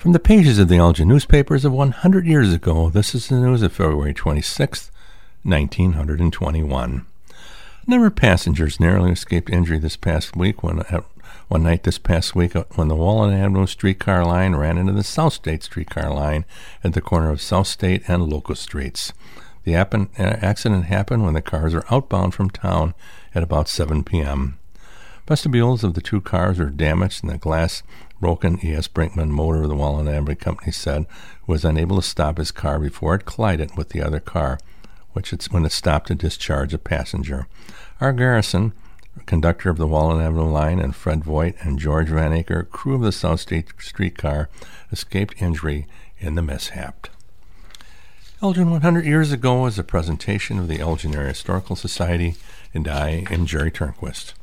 From the pages of the Elgin newspapers of 100 years ago, this is the news of February 26th, 1921. A number of passengers narrowly escaped injury this past week when the Wallen Avenue streetcar line ran into the South State streetcar line at the corner of South State and Locust Streets. The accident happened when the cars were outbound from town at about 7 p.m. Vestibules of the two cars were damaged and the glass broken. E.S. Brinkman, motor of the Wallen Avenue Company, said was unable to stop his car before it collided with the other car, when it stopped to discharge a passenger. R. Garrison, conductor of the Wallen Avenue line, and Fred Voigt and George Van Aker, crew of the South State streetcar, escaped injury in the mishap. Elgin 100 years ago is a presentation of the Elgin Area Historical Society, and I am Jerry Turnquist.